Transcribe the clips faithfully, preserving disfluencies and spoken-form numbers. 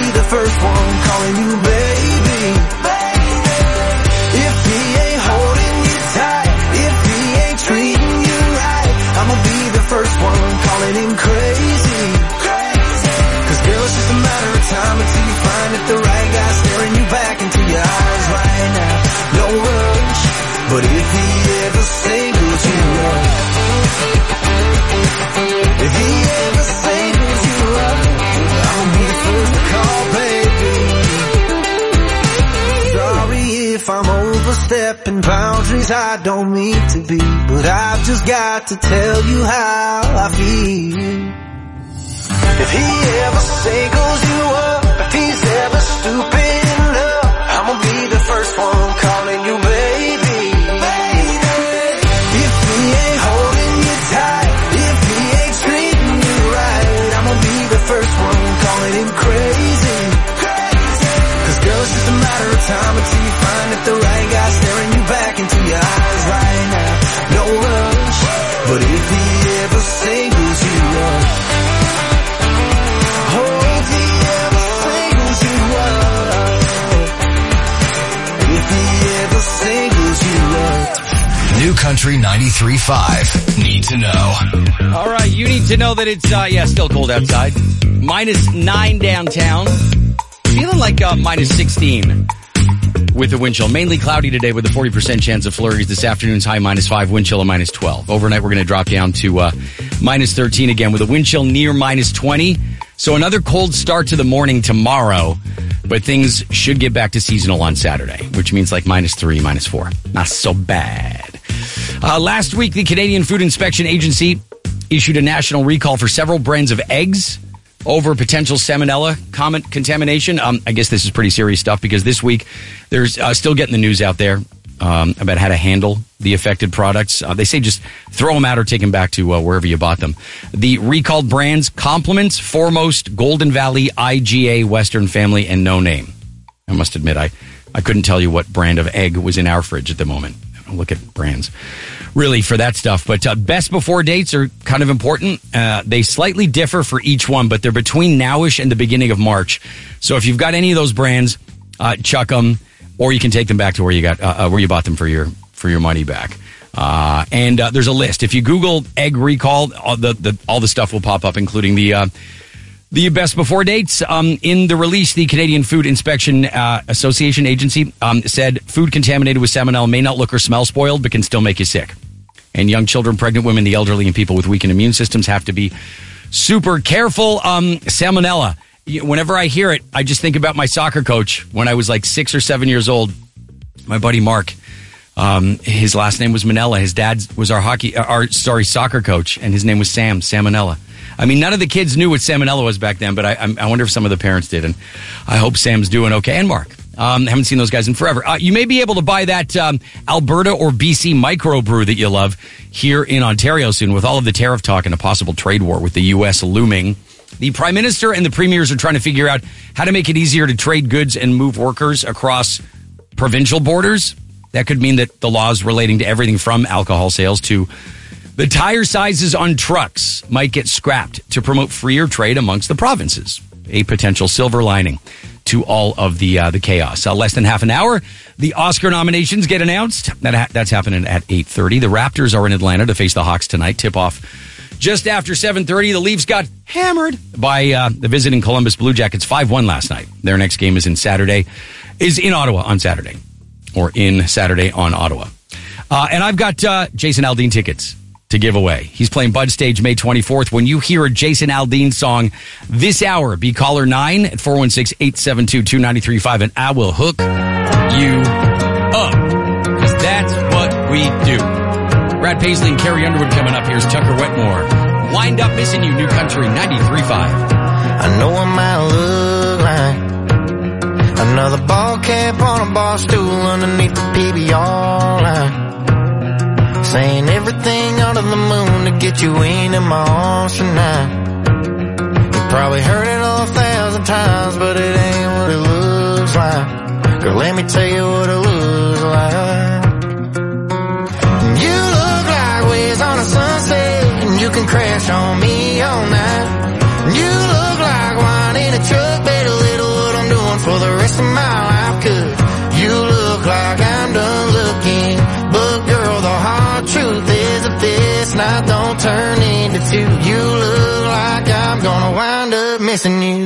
the first one calling you baby. If he ain't holding you tight, if he ain't treating you right, I'ma be the first one calling him crazy. Cause girl, it's just a matter of time until you find that the right guy staring you back into your eyes right now. No rush, but if he ever singles you up, if he ever singles you up, I'll be the first to call, baby. Sorry if I'm overstepping boundaries I don't mean to be, but I've just got to tell you how I feel. If he ever singles you up, if he's ever stupid enough, I'ma be the first one calling you baby. If he ain't holding you tight, if he ain't treating you right, I'ma be the first one calling him crazy. Cause girl, it's just a matter of time until you find that the right guy staring you back into your eyes right now. No rush, but if he ever singles you up, New Country ninety-three point five. Need to know. All right, you need to know that it's, uh, yeah, still cold outside. Minus nine downtown. Feeling like uh, minus sixteen with the wind chill. Mainly cloudy today with a forty percent chance of flurries. This afternoon's high minus five, wind chill a minus twelve. Overnight, we're going to drop down to uh, minus thirteen again with a wind chill near minus twenty. So another cold start to the morning tomorrow, but things should get back to seasonal on Saturday, which means like minus three, minus four. Not so bad. Uh, last week, the Canadian Food Inspection Agency issued a national recall for several brands of eggs over potential salmonella comment contamination. Um, I guess this is pretty serious stuff because this week there's uh, still getting the news out there um, about how to handle the affected products. Uh, they say just throw them out or take them back to uh, wherever you bought them. The recalled brands: Compliments, Foremost, Golden Valley, I G A, Western Family, and No Name. I must admit, I, I couldn't tell you what brand of egg was in our fridge at the moment. I don't look at brands really for that stuff. But uh, best before dates are kind of important. Uh, they slightly differ for each one, but they're between nowish and the beginning of March. So if you've got any of those brands, uh, chuck them, or you can take them back to where you got uh, uh, where you bought them for your for your money back. Uh, and uh, there's a list. If you Google egg recall, all the, the all the stuff will pop up, including the uh, the best before dates. Um, in the release, the Canadian Food Inspection uh, Association Agency um, said food contaminated with salmonella may not look or smell spoiled, but can still make you sick. And young children, pregnant women, the elderly, and people with weakened immune systems have to be super careful. Um, salmonella. Whenever I hear it, I just think about my soccer coach when I was like six or seven years old. My buddy Mark. Um, his last name was Manella. His dad was our hockey, our sorry, soccer coach, and his name was Sam Salmonella. I mean, none of the kids knew what salmonella was back then, but I, I wonder if some of the parents did, and I hope Sam's doing okay. And Mark. Um, haven't seen those guys in forever. Uh, you may be able to buy that um, Alberta or B C microbrew that you love here in Ontario soon, with all of the tariff talk and a possible trade war with the U S looming. The Prime Minister and the Premiers are trying to figure out how to make it easier to trade goods and move workers across provincial borders. That could mean that the laws relating to everything from alcohol sales to the tire sizes on trucks might get scrapped to promote freer trade amongst the provinces. A potential silver lining to all of the uh, the chaos. Uh, less than half an hour, the Oscar nominations get announced. That ha- that's happening at eight thirty. The Raptors are in Atlanta to face the Hawks tonight. Tip-off just after seven thirty. The Leafs got hammered by uh, the visiting Columbus Blue Jackets five one last night. Their next game is in Saturday, is in Ottawa on Saturday, or in Saturday on Ottawa. Uh, and I've got uh, Jason Aldean tickets to give away. He's playing Bud Stage May twenty-fourth. When you hear a Jason Aldean song this hour, be caller nine at four one six, eight seven two, two nine three five, and I will hook you up. Because that's what we do. Brad Paisley and Carrie Underwood coming up. Here's Tucker Wetmore. Wind Up Missing You, New Country ninety-three point five. I know I might look like another ball cap on a bar stool underneath the P B R line, saying everything under the moon to get you into my arms tonight. You probably heard it all a thousand times, but it ain't what it looks like. Girl, let me tell you what it looks like. You look like waves on a sunset, and you can crash on me all night. You look like wine in a truck bed, a little rest of my life, 'cause you look like I'm done looking. But girl, the hard truth is if this night don't turn into two, you look like I'm gonna wind up missing you.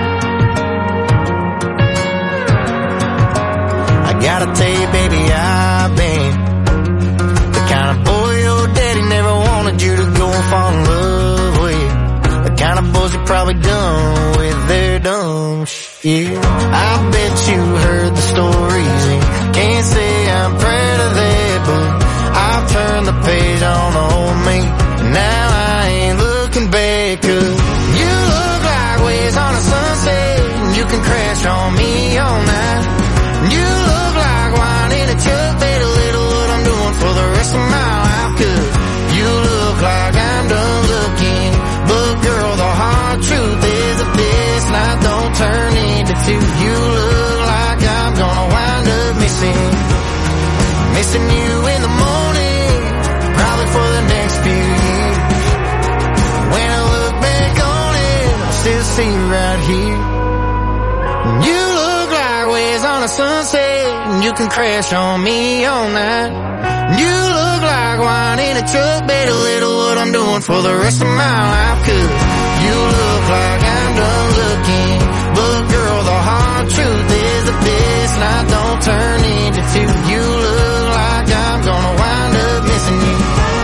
I gotta tell you, baby, I've been the kind of boy your daddy never wanted you to go and fall in love with. The kind of boys you're probably done with their dumb shit. I bet you heard the stories and can't say I'm proud of that, but I've turned the page on old me, and now I ain't looking back, 'cause you look like waves on a sunset, and you can crash on me all night. You look like wine in a truck, bet a little what I'm doing for the rest of my life, 'cause you look like I'm done looking. But girl, the hard truth is if this night don't turn into two, you look like I'm gonna wind up missing, missing you in the morning, probably for the next few years. When I look back on it, I still see you right here. You look like waves on a sunset, and you can crash on me all night. You look like wine in a truck, bet a little what I'm doing for the rest of my life, 'cause you look like I'm done looking. But girl, the hard truth is if this night don't turn into two, you look like I'm gonna wind up missing you.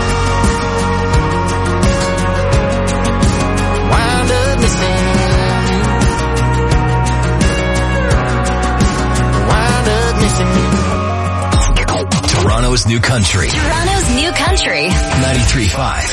Wind up missing you. Wind up missing you. Toronto's new country. Toronto's new country. ninety-three point five.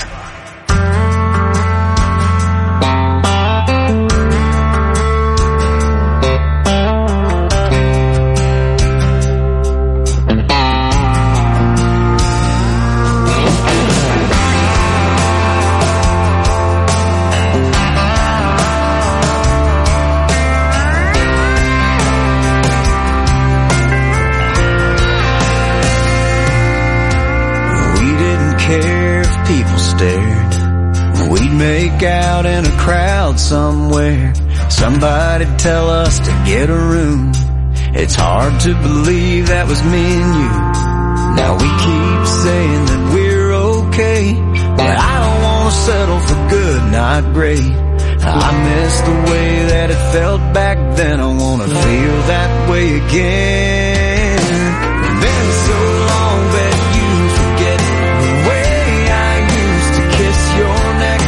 Make out in a crowd somewhere, somebody'd tell us to get a room. It's hard to believe that was me and you. Now we keep saying that we're okay, but I don't want to settle for good, not great. I miss the way that it felt back then. I want to feel that way again. It's been so long that you forget the way I used to kiss your neck.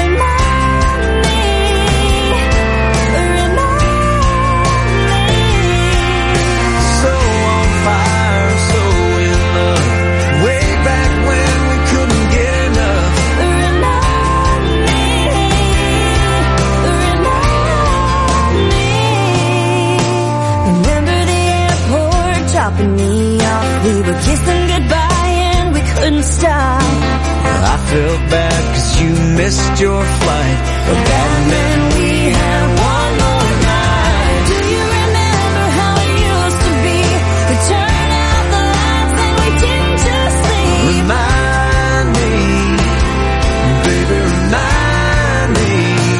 Me off. We were kissing goodbye and we couldn't stop. I felt bad 'cause you missed your flight, but that meant we had one more night. Do you remember how it used to be? We turned out the lights and we didn't just sleep. Remind me, baby, remind me.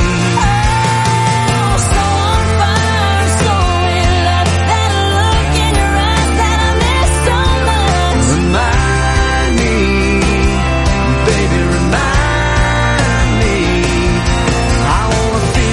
Oh, so on fire, so in love, that look in your eyes that I miss so much. Remind me, baby, remind me. I wanna feel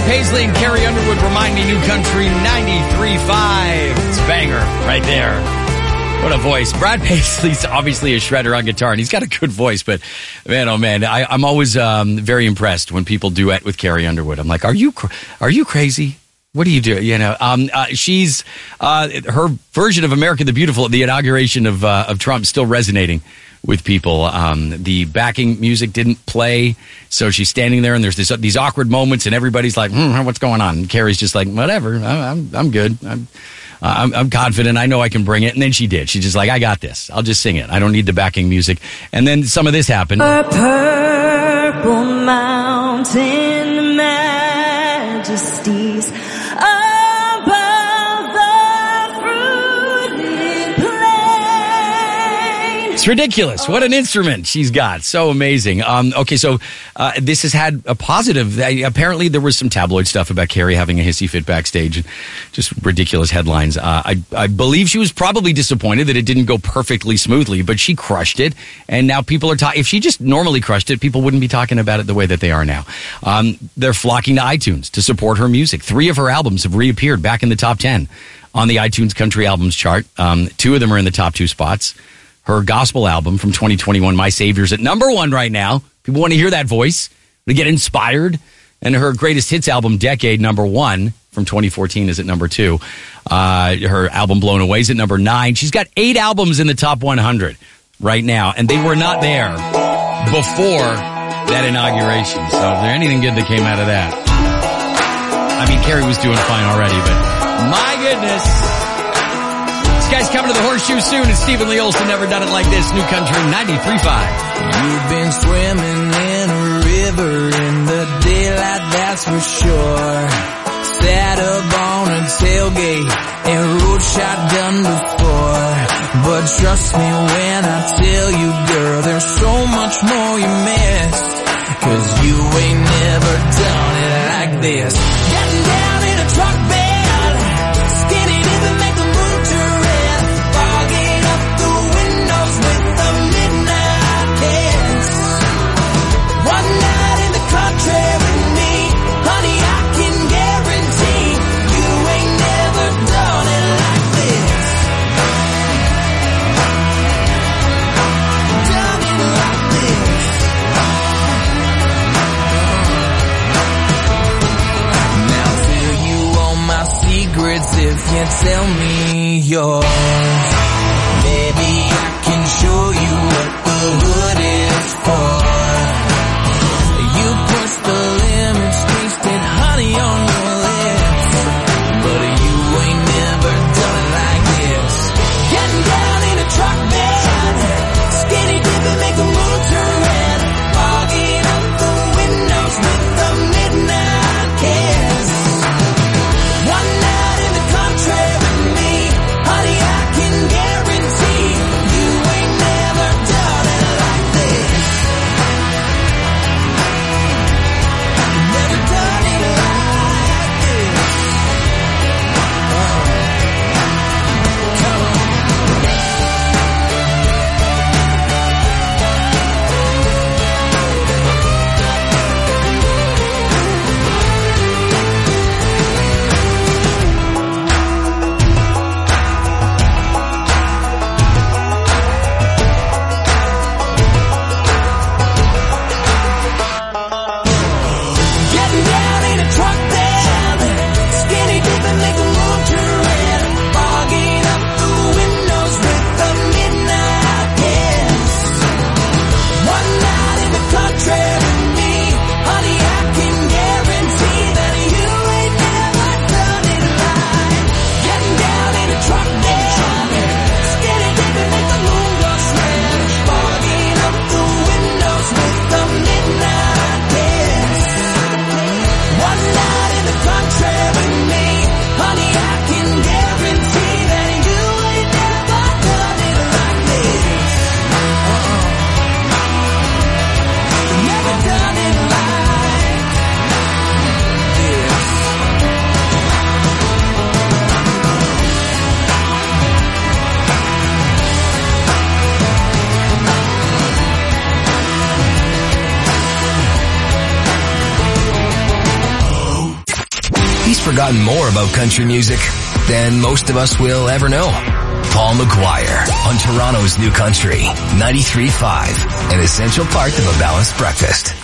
Paisley and Carrie Underwood, Remind Me, New Country ninety-three point five. It's a banger right there. What a voice. Brad Paisley's obviously a shredder on guitar, and he's got a good voice, but man, oh man, I, I'm always um, very impressed when people duet with Carrie Underwood. I'm like, are you cr- are you crazy? What do you do? You know, um, uh, she's uh, her version of America the Beautiful at the inauguration of uh, of Trump still resonating with people. Um, the backing music didn't play, so she's standing there, and there's this, these awkward moments, and everybody's like, hmm, "What's going on?" And Carrie's just like, "Whatever, I'm I'm, I'm good. I'm, uh, I'm I'm confident. I know I can bring it." And then she did. She's just like, "I got this. I'll just sing it. I don't need the backing music." And then some of this happened. A purple mountain majesties above the fruited plain. It's ridiculous. What an instrument she's got. So amazing. Um, okay, so uh, this has had a positive. Uh, apparently, there was some tabloid stuff about Carrie having a hissy fit backstage. Just ridiculous headlines. Uh, I, I believe she was probably disappointed that it didn't go perfectly smoothly, but she crushed it. And now people are talking. If she just normally crushed it, people wouldn't be talking about it the way that they are now. Um, they're flocking to iTunes to support her music. Three of her albums have reappeared back in the top ten on the iTunes Country Albums chart. Um, two of them are in the top two spots. Her gospel album from twenty twenty-one, My Savior's at number one right now. People want to hear that voice, to get inspired. And her greatest hits album, Decade, number one from twenty fourteen, is at number two. Uh, her album Blown Away is at number nine. She's got eight albums in the top one hundred right now, and they were not there before that inauguration. So is there anything good that came out of that? I mean, Carrie was doing fine already, but my goodness. This guy's coming to the Horseshoe soon, and Stephen Lee Olsen, Never Done It Like This, New Country ninety-three point five. You've been swimming in a river in the daylight, that's for sure. Sat up on a tailgate and rode shotgun before. But trust me when I tell you, girl, there's so much more you missed. Cause you ain't never done it like this. Getting down in a truck bed, skinny dipping, make the moon turn red. Fogging up the windows with the midnight kiss. One night in the country with me, honey, I can guarantee you ain't never done it like this. Done it like this. Now tell you all my secrets if you tell me yours. Baby, I can show you what the hood is for. You push the lemons, tasted honey on your lips, but you ain't never done it like this. Getting down in a truck bed, skinny dipping, make the moon turn red. Fogging up the windows with the midnight kiss. One night in the country with me, honey, I can forgotten more about country music than most of us will ever know. Paul McGuire on Toronto's New Country, ninety-three point five, an essential part of a balanced breakfast.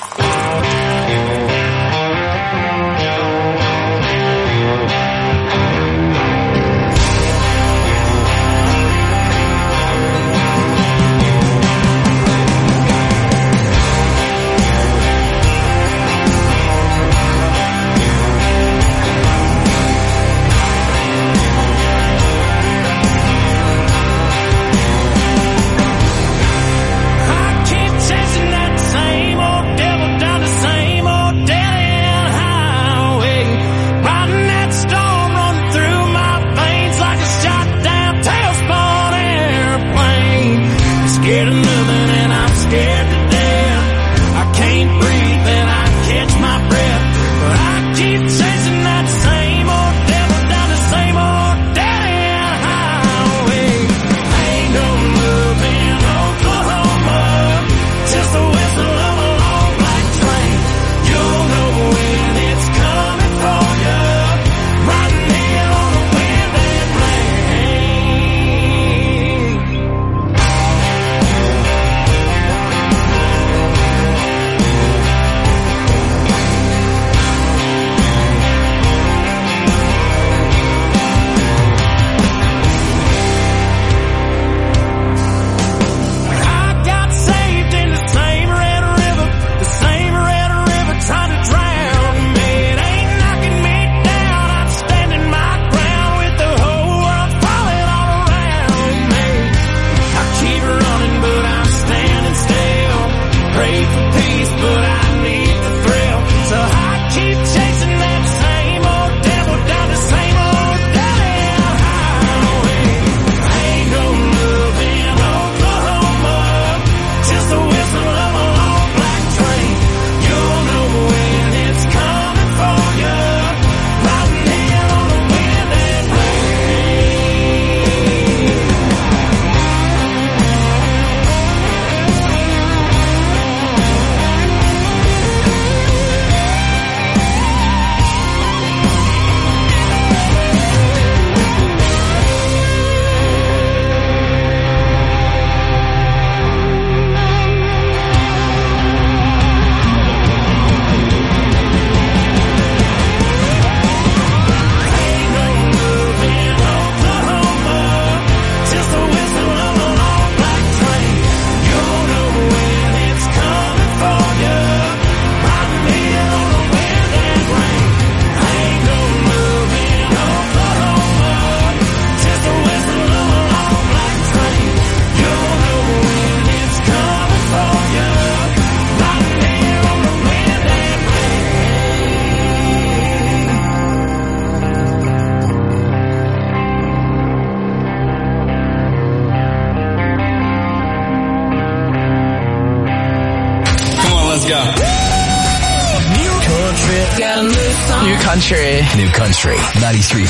Country. New Country, ninety-three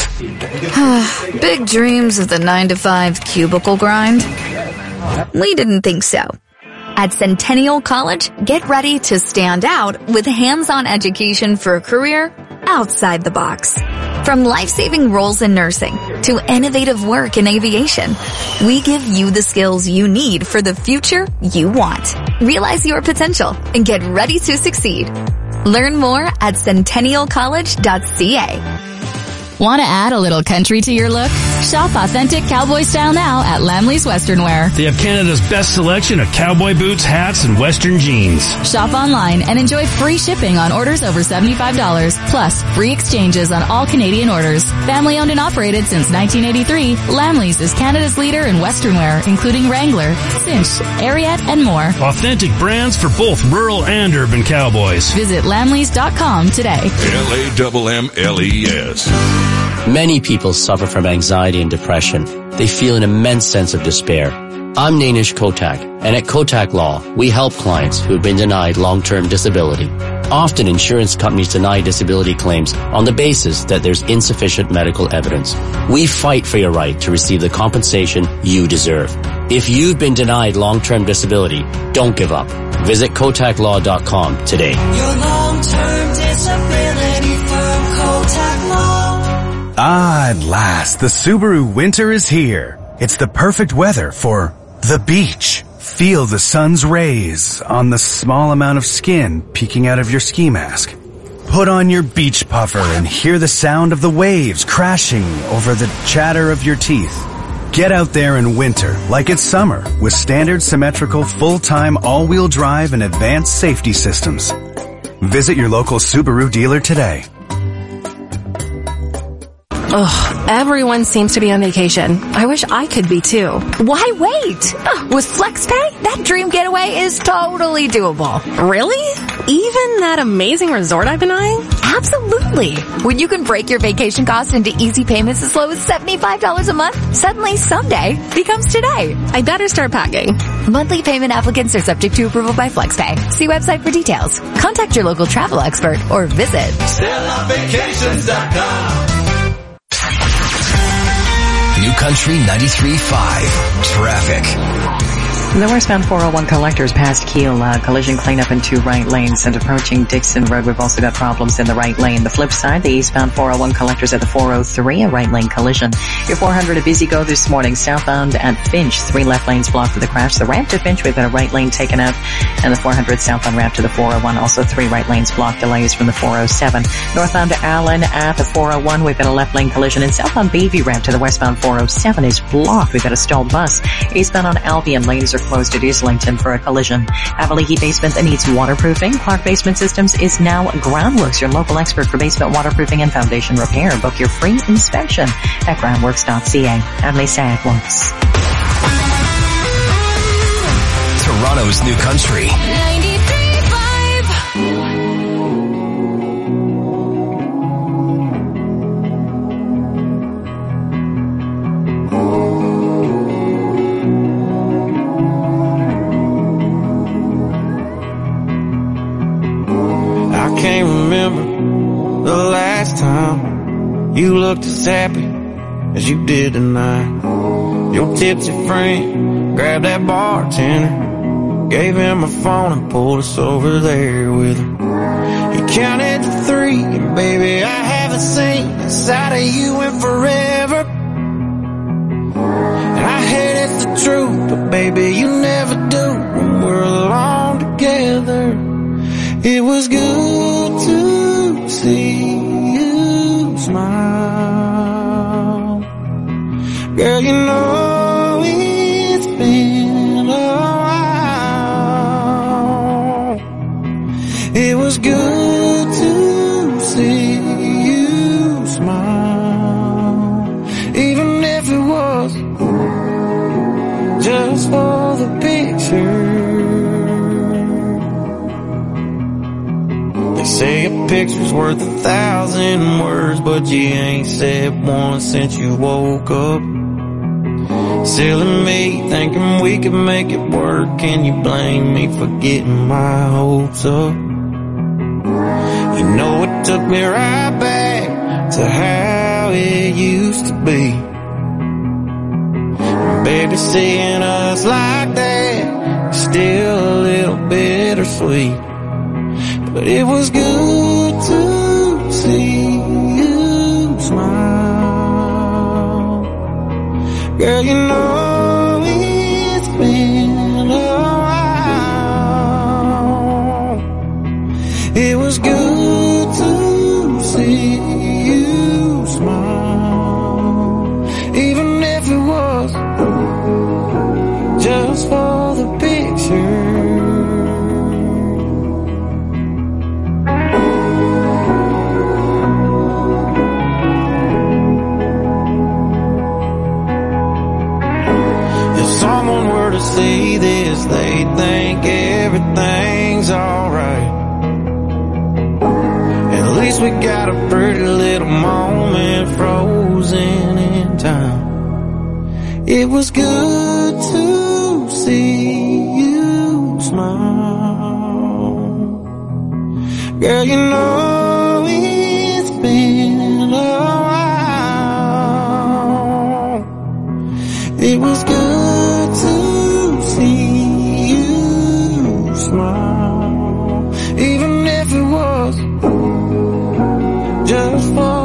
point five. Big dreams of the nine to five cubicle grind? We didn't think so. At Centennial College, get ready to stand out with hands-on education for a career outside the box. From life-saving roles in nursing to innovative work in aviation, we give you the skills you need for the future you want. Realize your potential and get ready to succeed. Learn more at centennial college dot c a. Want to add a little country to your look? Shop authentic cowboy style now at Lamley's Western Wear. They have Canada's best selection of cowboy boots, hats, and Western jeans. Shop online and enjoy free shipping on orders over seventy-five dollars, plus free exchanges on all Canadian orders. Family owned and operated since nineteen eighty-three, Lamley's is Canada's leader in Western wear, including Wrangler, Cinch, Ariat, and more. Authentic brands for both rural and urban cowboys. Visit lamleys dot com today. L A M M L E S. Many people suffer from anxiety and depression. They feel an immense sense of despair. I'm Nainish Kotak, and at Kotak Law, we help clients who have been denied long-term disability. Often insurance companies deny disability claims on the basis that there's insufficient medical evidence. We fight for your right to receive the compensation you deserve. If you've been denied long-term disability, don't give up. Visit kotak law dot com today. Your long-term disability from Kotak. Kotak Law. Ah, at last, the Subaru winter is here. It's the perfect weather for the beach. Feel the sun's rays on the small amount of skin peeking out of your ski mask. Put on your beach puffer and hear the sound of the waves crashing over the chatter of your teeth. Get out there in winter like it's summer with standard symmetrical full-time all-wheel drive and advanced safety systems. Visit your local Subaru dealer today. Ugh, everyone seems to be on vacation. I wish I could be too. Why wait? With FlexPay, that dream getaway is totally doable. Really? Even that amazing resort I've been eyeing? Absolutely. When you can break your vacation costs into easy payments as low as seventy-five dollars a month, suddenly someday becomes today. I better start packing. Monthly payment applicants are subject to approval by FlexPay. See website for details. Contact your local travel expert or visit Stella Vacations dot com. New Country ninety-three point five. Traffic. The westbound four oh one collectors past Kiel, uh, collision cleanup in two right lanes, and approaching Dixon Road, we've also got problems in the right lane. The flip side, the eastbound four oh one collectors at the four oh three, a right lane collision. Your four hundred a busy go this morning, southbound at Finch, three left lanes blocked for the crash. The ramp to Finch, we've got a right lane taken out, and the four hundred southbound ramp to the four oh one, also three right lanes blocked, delays from the four oh seven. Northbound to Allen at the four oh one, we've got a left lane collision, and southbound Bayview ramp to the westbound four oh seven is blocked. We've got a stalled bus. Eastbound on Albion, lanes are closed at Islington for a collision. Avaliki Basement that needs waterproofing. Clark Basement Systems is now Groundworks, your local expert for basement waterproofing and foundation repair. Book your free inspection at groundworks dot c a. And they say it works. Toronto's New Country. ninety-three point five. You looked as happy as you did tonight. Your tipsy friend grabbed that bartender, gave him a phone and pulled us over there with her. He counted to three, and baby, I haven't seen the side of you in forever. And I hate it's the truth, but baby, you never do when we're alone together. It was good to see smile. Girl, you know it's been a while. It was good to see you smile, even if it was just for the picture. They say a picture's worth a thousand words, but you ain't said one since you woke up. Silly me, thinking we could make it work. Can you blame me for getting my hopes up? You know it took me right back to how it used to be. Baby, seeing us like that is still a little bittersweet. But it was good to see you smile. Girl, you know it's been a while. It was good to see you smile, even if it was just for the picture. See this, they think everything's alright. At least we got a pretty little moment frozen in time. It was good to see you smile. Girl, you know it's been a while. It was good to see you smile, even if it was just for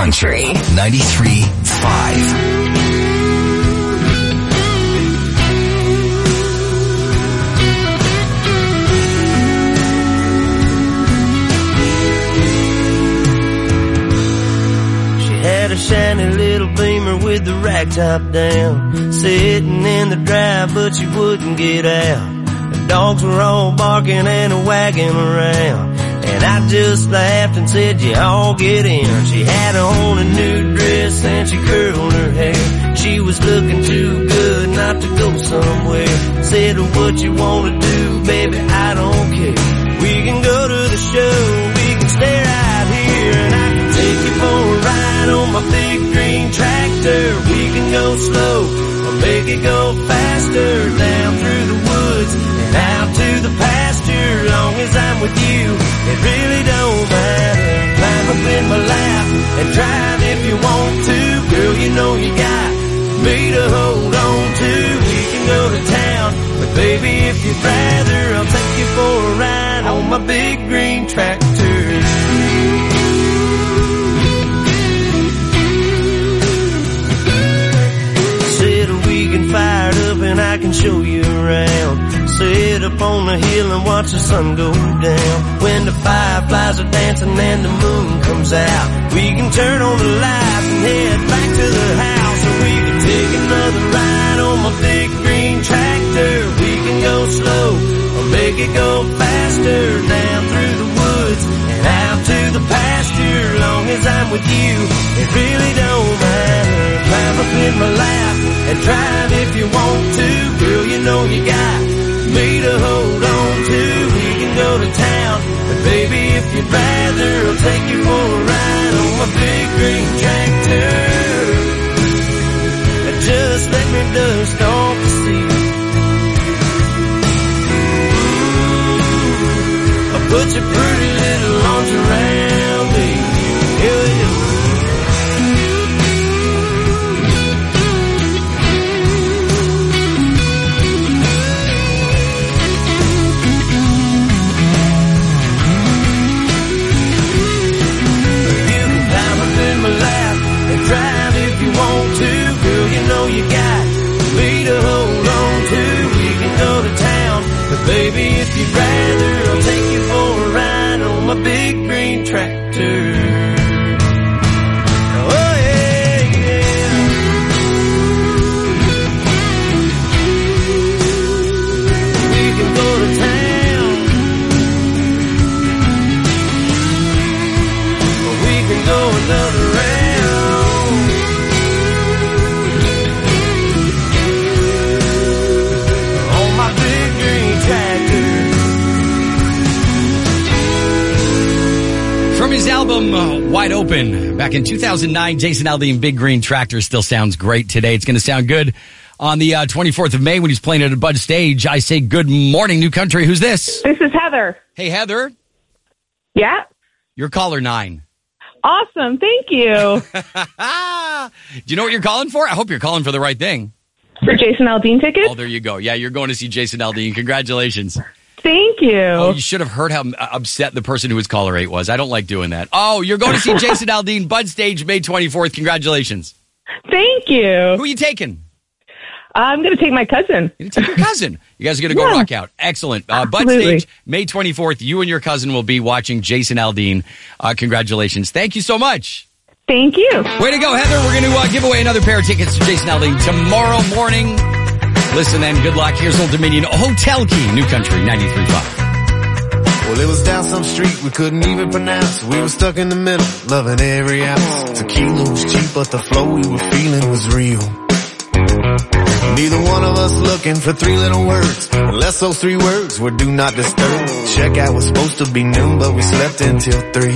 Country ninety-three point five. Had a shiny little Beamer with the rag top down, sitting in the drive, but she wouldn't get out. The dogs were all barking and wagging around, and I just laughed and said, you all get in. She had on a new dress and she curled her hair. She was looking too good not to go somewhere. Said, what you wanna do, baby, I don't care. We can go to the show, we can stay right here, and I can take you for a ride on my big green tractor. We can go slow or make it go faster, down through the woods and out to the pasture. Long as I'm with you, it really don't matter. Climb up in my lap and drive if you want to. Girl, you know you got me to hold on to. We can go to town, but baby, if you'd rather, I'll take you for a ride on my big green tractor. Fired up and I can show you around. Sit up on the hill and watch the sun go down. When the fireflies are dancing and the moon comes out, we can turn on the lights and head back to the house. Or we can take another ride on my big green tractor. We can go slow or make it go faster, down through the woods and out to the pasture. Long as I'm with you, it really don't matter. Climb up in my lap and drive if you want to. Girl, you know you got me to hold on to. We can go to town, but baby, if you'd rather, I'll take you for a ride on my big green tractor. Just let me dust off the seat. Ooh, I'll put your pretty little arms around me. Yeah, yeah. Drive if you want to, girl, you know you got me to hold on to. We can go to town, but baby, if you'd rather, I'll take you for a ride on my big green tractor. Oh yeah, yeah. We can go to town, or we can go another round. From his album uh, Wide Open back in two thousand nine, Jason Aldean, Big Green Tractor still sounds great today. It's going to sound good on the uh, twenty-fourth of May when he's playing at a Bud stage. I say good morning, New Country. Who's this? This is Heather. Hey, Heather. Yeah? You're caller nine. Awesome. Thank you. Do you know what you're calling for? I hope you're calling for the right thing. For Jason Aldean tickets? Oh, there you go. Yeah, you're going to see Jason Aldean. Congratulations. Thank you. Oh, you should have heard how upset the person who was caller eight was. I don't like doing that. Oh, you're going to see Jason Aldean, Bud Stage, May twenty-fourth. Congratulations. Thank you. Who are you taking? I'm going to take my cousin. You're going to take your cousin. You guys are going to go Yeah. rock out. Excellent. Uh, Bud Absolutely. Stage, May twenty-fourth. You and your cousin will be watching Jason Aldean. Uh, congratulations. Thank you so much. Thank you. Way to go, Heather. We're going to uh, give away another pair of tickets to Jason Aldean tomorrow morning. Listen then, good luck. Here's Old Dominion Hotel Key, New Country, ninety-three point five. Well, it was down some street we couldn't even pronounce. We were stuck in the middle, loving every ounce. Tequila was cheap, but the flow we were feeling was real. Neither one of us looking for three little words, unless those three words were do not disturb. Checkout was supposed to be noon, but we slept until three.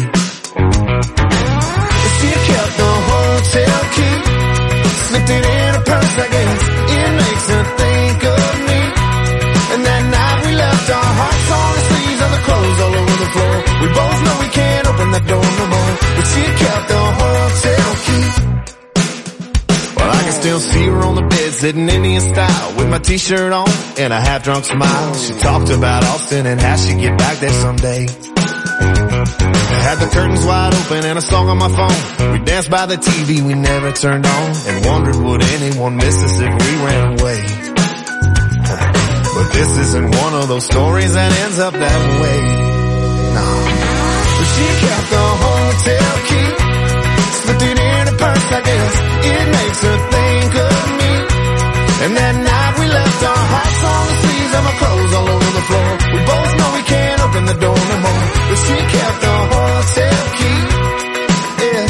She kept the hotel key, slipped it in her purse, I guess. It makes her think of me. And that night we left our hearts on the sleeves of the clothes all over the floor. We both know we can't open that door no more, but she kept the hotel key. Well, I can still see her on the bed, sitting Indian style, with my t-shirt on and a half-drunk smile. She talked about Austin and how she'd get back there someday. Had the curtains wide open and a song on my phone. We danced by the T V we never turned on and wondered would anyone miss us if we ran away. But this isn't one of those stories that ends up that way. No. So she kept the hotel key, slipped it in her purse, I guess it makes her think of me. And that night we left our hearts on the sleeves and our clothes all over the floor. We both know we can't open the door no more, but she kept the hotel key. Yeah.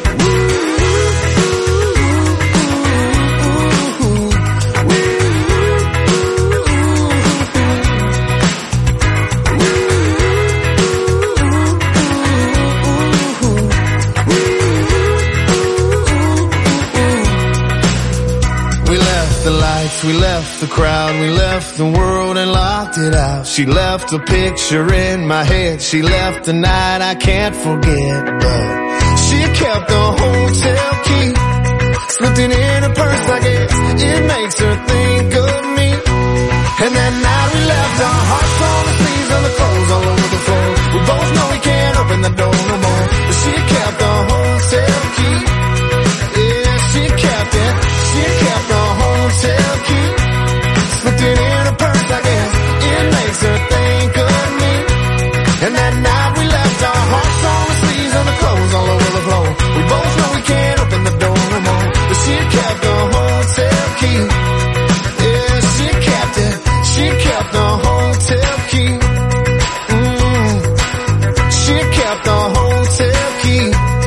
We left the crowd, we left the world and locked it out. She left a picture in my head, she left a night I can't forget. But she kept the hotel key, slipped it in her purse, I guess it makes her think of me. And that night we left our hearts on the sleeves and the clothes all over the floor. We both know we can't open the door no more, but she kept the hotel key. Yeah, she kept it, she kept the hotel key. Slipped it in her purse, I guess it makes her think of me. And that night we left our hearts on the sleeves and the clothes all over the floor. We both know we can't open the door no more, but she kept the hotel key. Yeah, she kept it, she kept the hotel key. Mm, she kept the hotel key.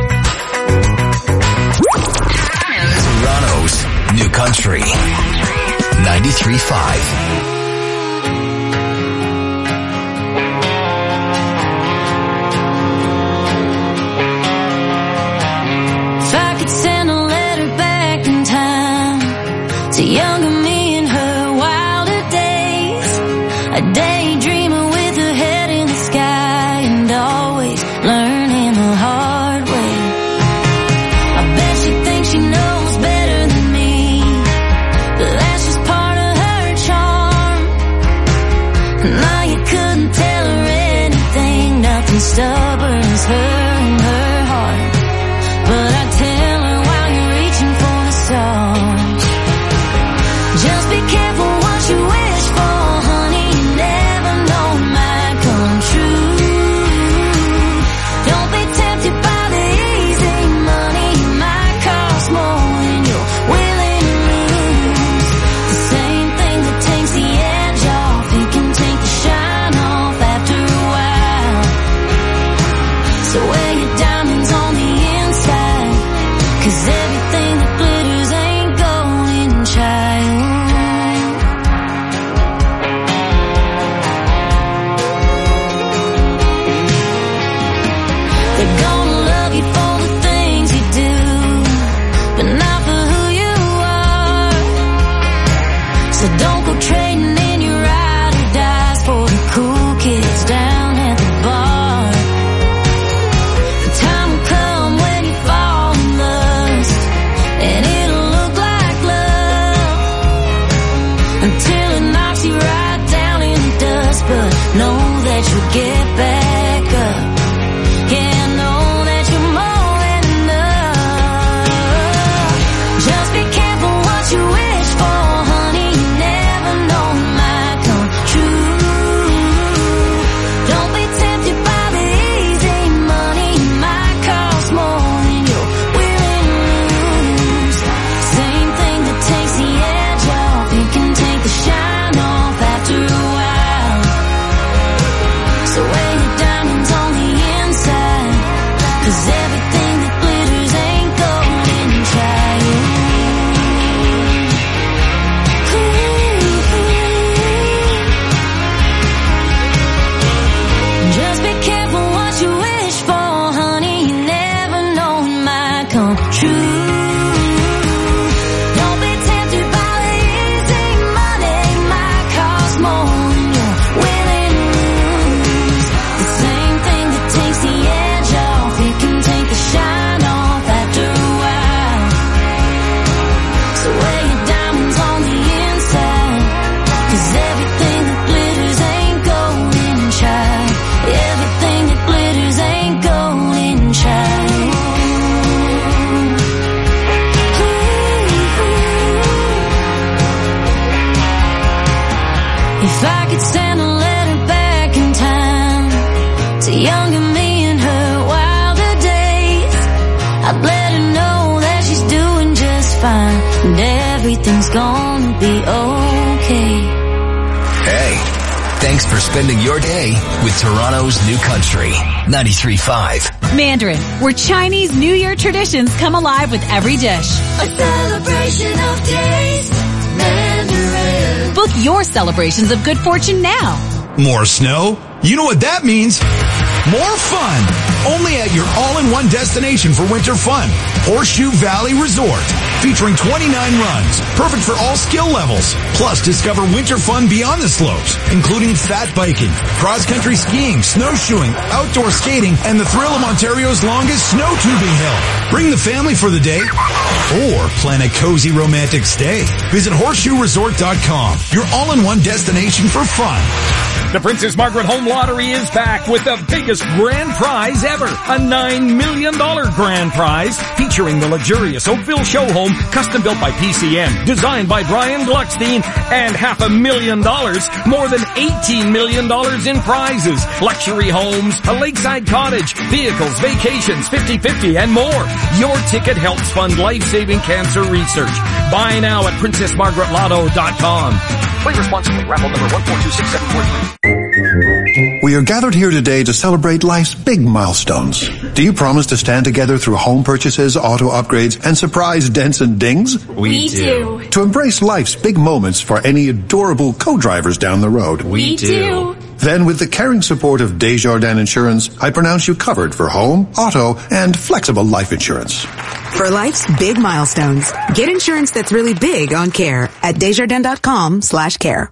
Toronto's New Country ninety-three point five. If I could send a letter back in time to younger me in her wilder days, a daydreamer with her head in the sky and always learning the hard way. I bet she thinks she knows better than me, but that's just part of her charm. Now you couldn't tell her anything, nothing stubborn as her and her heart. But I tell her while you're reaching for the stars, just be careful what you wish for, honey. You never know it might come true. Don't be tempted by the easy money, it might cost more than you're willing to lose. The same thing that takes the edge off, it can take the shine off after a while. So wear your diamonds on the inside, 'cause everything that glitters ain't golden, child. They're gonna love you for the things you do, but not for who you are. So don't go trading in your ride or dies for the cool kids down at the bar. The time will come when you fall in lust, and it'll look like love until it knocks you right down in the dust. But know that you'll get back up. Yeah, know that you're more than enough. Just be careful what you wish for, honey. You never know it might come true. Don't be tempted by the easy money, it might cost more than you're willing to lose. Same thing that takes the edge off, it can take the shine off after a while. So wear your diamonds on the inside, 'cause everything that glitters ain't golden, child. Just be careful what you wish for, honey. You never know it might come true. Don't be tempted by the easy money, it might cost more than you're willing to lose. The same thing that takes the edge off, it can take If I could send a letter back in time to younger me in her wilder days, I'd let her know that she's doing just fine and everything's gonna be okay. Hey, thanks for spending your day with Toronto's New Country, ninety-three point five. Mandarin, where Chinese New Year traditions come alive with every dish. A celebration of taste, Mandarin. Book your celebrations of good fortune now. More snow? You know what that means? More fun! Only at your all-in-one destination for winter fun, Horseshoe Valley Resort. Featuring twenty-nine runs, perfect for all skill levels. Plus, discover winter fun beyond the slopes, including fat biking, cross-country skiing, snowshoeing, outdoor skating, and the thrill of Ontario's longest snow tubing hill. Bring the family for the day, or plan a cozy romantic stay. Visit horseshoe resort dot com, your all-in-one destination for fun. The Princess Margaret Home Lottery is back with the biggest grand prize ever. A nine million dollars grand prize featuring the luxurious Oakville show home, custom built by P C M, designed by Brian Gluckstein, and half a million dollars, more than eighteen million dollars in prizes. Luxury homes, a lakeside cottage, vehicles, vacations, fifty-fifty, and more. Your ticket helps fund life-saving cancer research. Buy now at princess margaret lotto dot com. Play responsibly. Raffle number one four two six seven four three. We are gathered here today to celebrate life's big milestones. Do you promise to stand together through home purchases, auto upgrades, and surprise dents and dings? We do. To embrace life's big moments for any adorable co-drivers down the road? We do. Then, with the caring support of Desjardins Insurance, I pronounce you covered for home, auto, and flexible life insurance. For life's big milestones, get insurance that's really big on care at Desjardins.com slash care.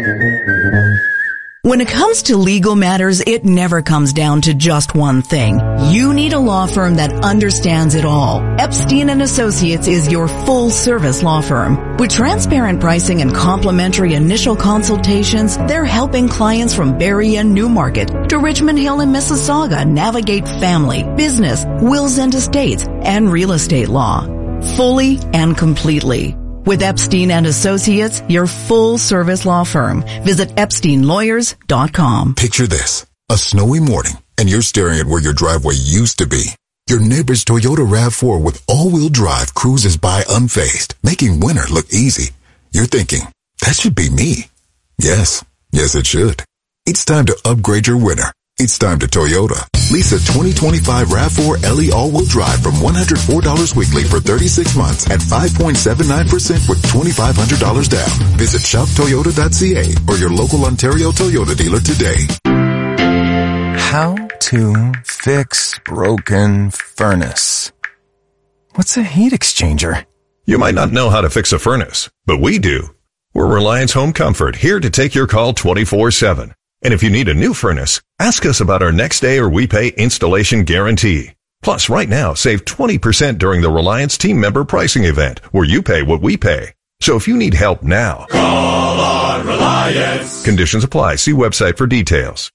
When it comes to legal matters, it never comes down to just one thing. You need a law firm that understands it all. Epstein and Associates is your full-service law firm. With transparent pricing and complimentary initial consultations, they're helping clients from Barrie and Newmarket to Richmond Hill and Mississauga navigate family, business, wills and estates, and real estate law. Fully and completely. With Epstein and Associates, your full-service law firm. Visit epstein lawyers dot com. Picture this. A snowy morning, and you're staring at where your driveway used to be. Your neighbor's Toyota RAV four with all-wheel drive cruises by unfazed, making winter look easy. You're thinking, that should be me. Yes, yes it should. It's time to upgrade your winter. It's time to Toyota. Lease a twenty twenty-five RAV four L E all-wheel drive from one hundred four dollars weekly for thirty-six months at five point seven nine percent with twenty-five hundred dollars down. Visit shop toyota dot c a or your local Ontario Toyota dealer today. How to fix broken furnace. What's a heat exchanger? You might not know how to fix a furnace, but we do. We're Reliance Home Comfort, here to take your call twenty-four seven. And if you need a new furnace, ask us about our next day or we pay installation guarantee. Plus, right now, save twenty percent during the Reliance team member pricing event, where you pay what we pay. So if you need help now, call on Reliance. Conditions apply. See website for details.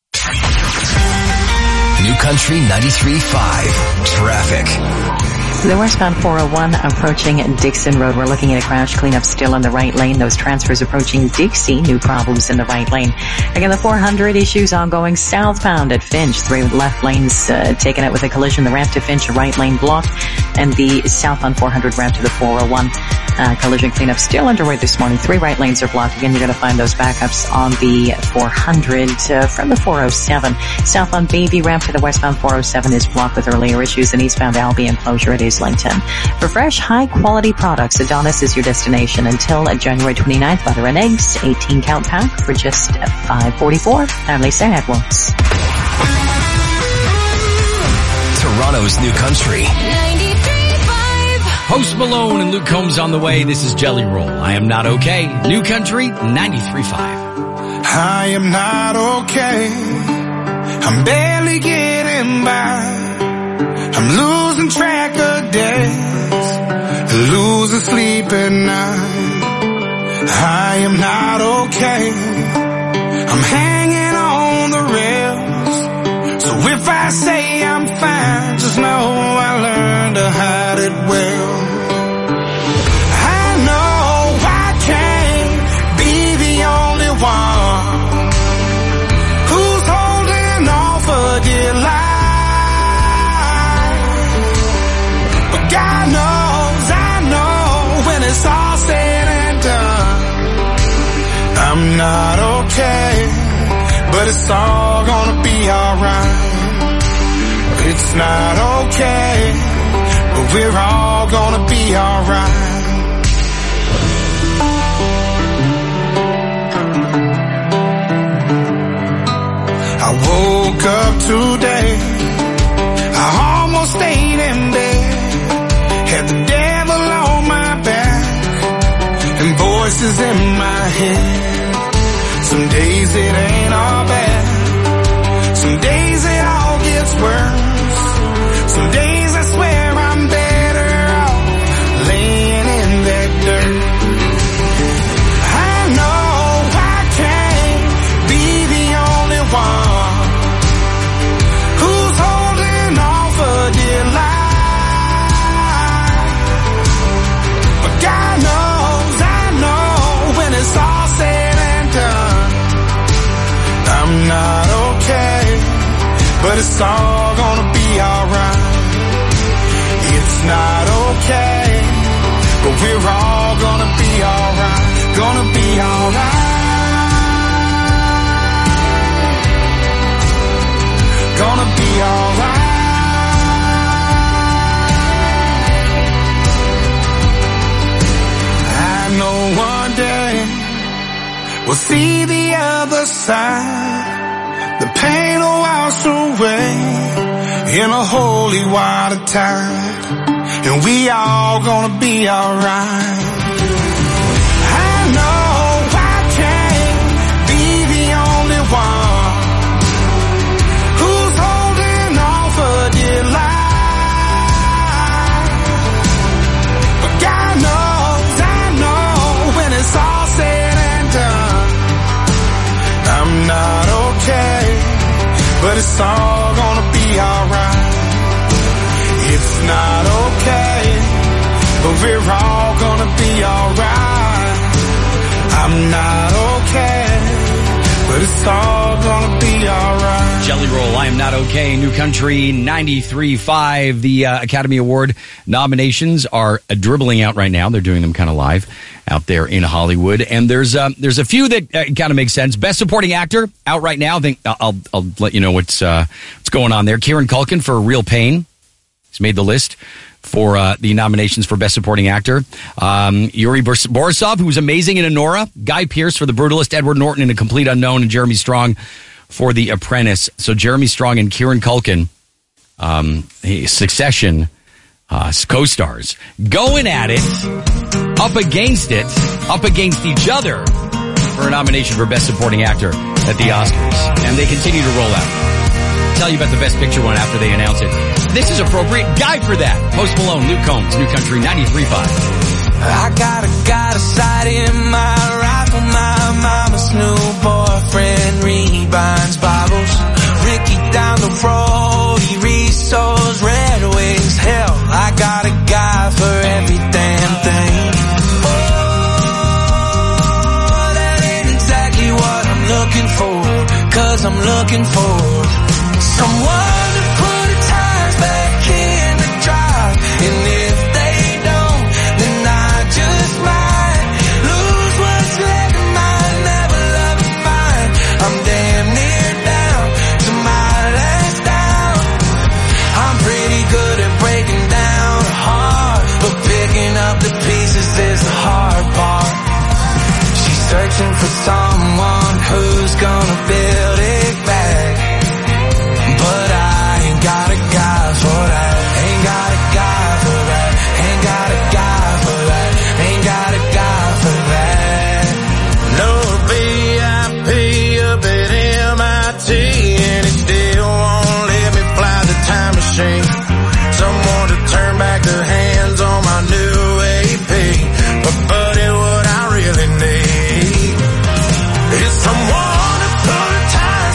New Country ninety-three point five. Traffic. The westbound four oh one approaching Dixon Road. We're looking at a crash cleanup still in the right lane. Those transfers approaching Dixie. New problems in the right lane. Again, the four hundred issues ongoing southbound at Finch. Three left lanes uh, taken out with a collision. The ramp to Finch, right lane blocked. And the southbound four hundred ramp to the four oh one. Uh, collision cleanup still underway this morning. Three right lanes are blocked. Again, you're going to find those backups on the four hundred uh, from the four oh seven. Southbound Baby ramp to the westbound four oh seven is blocked with earlier issues. And eastbound Albion closure at Islington. For fresh, high-quality products, Adonis is your destination until January twenty-ninth. Butter and eggs, eighteen count pack for just five forty-four. I'm Lisa Edwards. Toronto's New Country. Post Malone and Luke Combs on the way. This is Jelly Roll. I am not okay. New Country ninety-three point five. I am not okay. I'm barely getting by. I'm losing track of days, losing sleep at night. I am not okay. I'm hanging on the rails. So if I say I'm fine, just know I learned to hide it well. I know I can't be the only one it's all gonna be alright. It's not okay, but we're all gonna be alright. I woke up today, I almost stayed in bed, had the devil on my back, and voices in my head. Some days it ain't all bad, some days it all gets worse, some days I swear I'm better off laying in that dirt. I know I can't be the only one who's holding on for dear life, but God knows, I know when it's all said and done, I'm not okay, but it's all gonna be alright. It's not okay, but we're all gonna be alright, gonna be alright, gonna be alright. I know one day we'll see the other side. The pain will wash away in a holy water tide, and we all gonna be alright. I know I can't be the only one who's holding on for dear life, but God knows, I know when it's all said and done, I'm not okay, but it's all gonna be alright. It's not okay, but we're all gonna be alright. I'm not okay, but it's all gonna be alright. Jelly Roll, I Am Not Okay, New Country ninety-three point five. The uh, Academy Award nominations are uh, dribbling out right now. They're doing them kind of live out there in Hollywood. And there's uh, there's a few that uh, kind of make sense. Best Supporting Actor out right now. I think I'll I'll let you know what's uh, what's going on there. Kieran Culkin for Real Pain. He's made the list for uh, the nominations for Best Supporting Actor. Um, Yuri Bors- Borisov, who's amazing in Anora. Guy Pearce for The Brutalist. Edward Norton in A Complete Unknown. And Jeremy Strong for The Apprentice. So Jeremy Strong and Kieran Culkin, um, Succession uh, co-stars, going at it, up against it, up against each other for a nomination for Best Supporting Actor at the Oscars. And they continue to roll out. Tell you about the Best Picture one after they announce it. This is appropriate guy for that. Post Malone, Luke Combs, New Country ninety-three point five. I got a got a sight in my rifle, my mama's new boyfriend rebinds bottles. Ricky down the road, he reads those Red Wings. Hell, I got a guy for every damn thing. Oh, that ain't exactly what I'm looking for, 'cause I'm looking for someone to put the tires back in the drive. And if they don't, then I just might lose what's left of mine. Never love is mine. I'm damn near down to my last down. I'm pretty good at breaking down a heart, but picking up the pieces is the hard part. She's searching for someone who's gonna build it back, but I ain't got a guy for that. Ain't got a guy for that. Ain't got a guy for that. Ain't got a guy for that. No V I P up at M I T, and it still won't let me fly the time machine. Someone to turn back the hands on my new A P, but buddy, what I really need is someone to put a time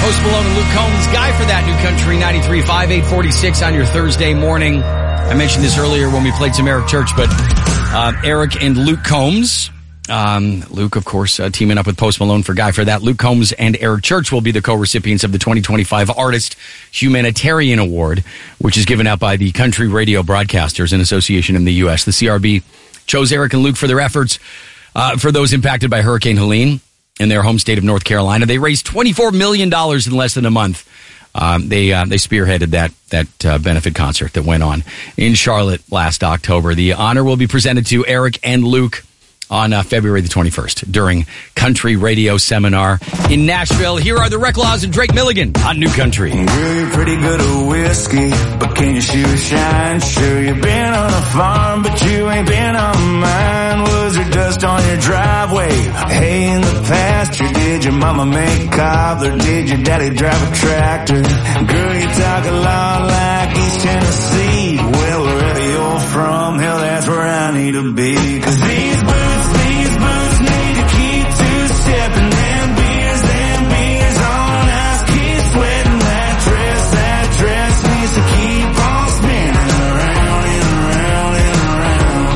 Post Malone and Luke Combs. Guy for that, New Country ninety-three point five, eight forty-six on your Thursday morning. I mentioned this earlier when we played some Eric Church, but uh, Eric and Luke Combs. Um, Luke, of course, uh, teaming up with Post Malone for Guy for that. Luke Combs and Eric Church will be the co-recipients of the twenty twenty-five Artist Humanitarian Award, which is given out by the Country Radio Broadcasters, an association in the U S. The C R B chose Eric and Luke for their efforts uh, for those impacted by Hurricane Helene in their home state of North Carolina. They raised twenty-four million dollars in less than a month. Um, they uh, they spearheaded that that uh, benefit concert that went on in Charlotte last October. The honor will be presented to Eric and Luke on uh, February the twenty-first during Country Radio Seminar in Nashville. Here are the Reclaws and Drake Milligan on New Country. Girl, you're pretty good at whiskey, but can your shoes shine? Sure, you've been on a farm, but you ain't been on mine. Was there dust on your driveway? Hay in the pasture? Did your mama make cobbler? Did your daddy drive a tractor? Girl, you talk a lot like East Tennessee. Well, wherever you're from, hell, that's where I need to be. Cause these boots These boots need to keep two-stepping. Them beers, them beers on ice. Keep sweating that dress. That dress needs to keep on spinning around and around and around.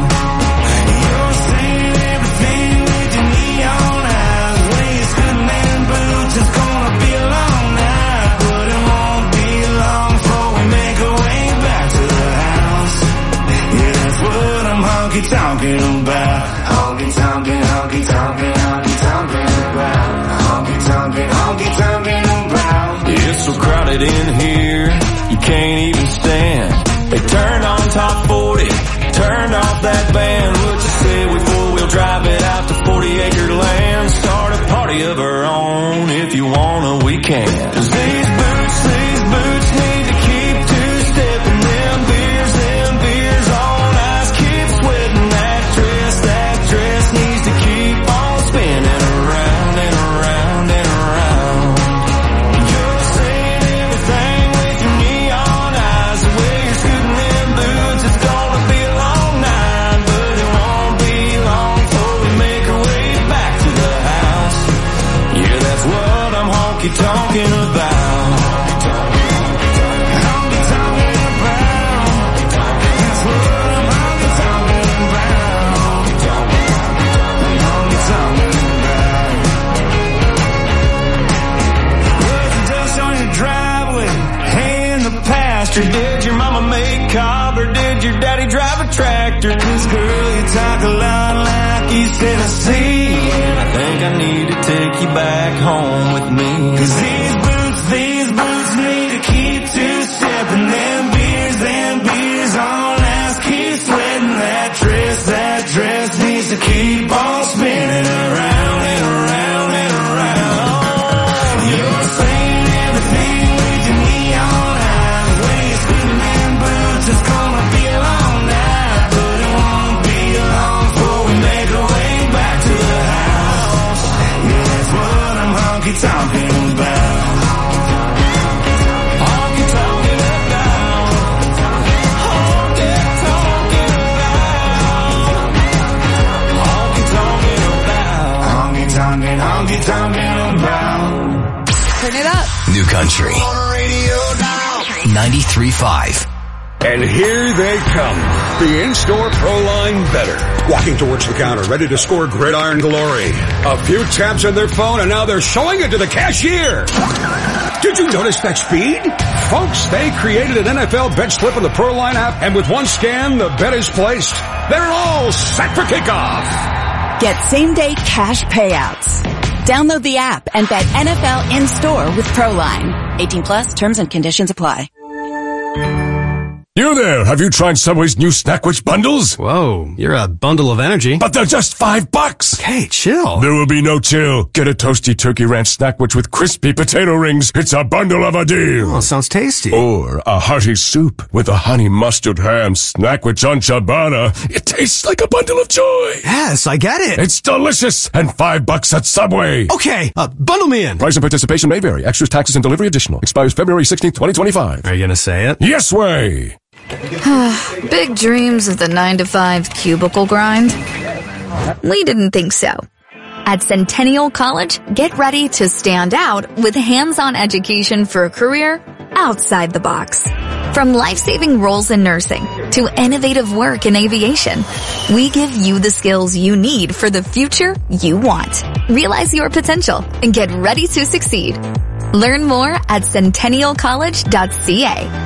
You're saying everything with your neon eyes. Waist good man boots. It's gonna be a long night, but it won't be long before we make our way back to the house. Yeah, that's what I'm honky-tonking about. Honky-tonkin', honky-tonkin', honky-tonkin' about. Honky-tonkin', honky-tonkin' about. It's so crowded in here, you can't even stand. They turned on top forty, turned off that band. What you say we four-wheel drive it out to forty acre land? Start a party of our own, if you wanna, we can. Cause these boots, these boots need to keep two-stepping. Them beers, them beers on ice. Keep sweating that dress, that dress needs to keep on spinning around and around and around. You're saying everything with your neon eyes. The way you're scooting them boots, it's gonna be a long night, but it won't be long before we make our way back to the house. Yeah, that's what I'm honky-tonking about. Did your mama make cob or did your daddy drive a tractor? Cause girl, you talk a lot like East Tennessee, and I think I need to take you back home with me. Cause these boots, these boots need to keep two-stepping. Them beers, them beers on ice. Keep sweating that dress, that dress needs to keep on spinning around and around and around. You're saying everything with your neon eyes. Waist good man boots, it's gonna be a long night, but it won't be long before we make our way back to the house. Yeah, that's what I'm honky-tonking about. Honky-tonking about. Honky-tonking about. Honky-tonking about. Honky-tonking, honky-tonking about. Turn it up. New Country ninety-three point five. And here they come. The in-store Proline Better. Walking towards the counter, ready to score gridiron glory. A few taps on their phone, and now they're showing it to the cashier. Did you notice that speed? Folks, they created an N F L bet slip in the Proline app, and with one scan, the bet is placed. They're all set for kickoff. Get same-day cash payouts. Download the app and bet N F L in-store with Proline. eighteen plus, terms and conditions apply. You there, have you tried Subway's new Snackwich bundles? Whoa, you're a bundle of energy. But they're just five bucks! Okay, chill. There will be no chill. Get a toasty turkey ranch Snackwich with crispy potato rings. It's a bundle of a deal. Oh, sounds tasty. Or a hearty soup with a honey mustard ham Snackwich on ciabatta. It tastes like a bundle of joy. Yes, I get it. It's delicious and five bucks at Subway. Okay, uh, bundle me in. Price and participation may vary. Extras, taxes, and delivery additional. Expires February sixteenth, twenty twenty-five. Are you gonna say it? Yes way! Big dreams of the nine to five cubicle grind? We didn't think so. At Centennial College, get ready to stand out with hands-on education for a career outside the box. From life-saving roles in nursing to innovative work in aviation, we give you the skills you need for the future you want. Realize your potential and get ready to succeed. Learn more at centennial college dot c a.